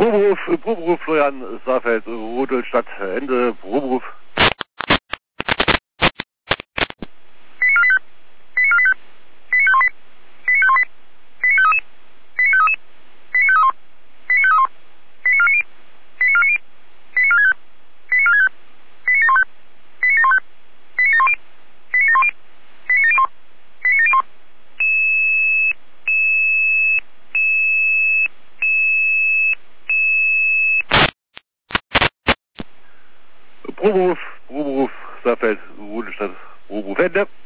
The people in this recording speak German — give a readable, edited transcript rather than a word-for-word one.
Proberuf, Florian Saarfeld, Rudolstadt, Ende, Proberuf. Proberuf, Saarfeld, Rudolstadt, Proberuf, Ende.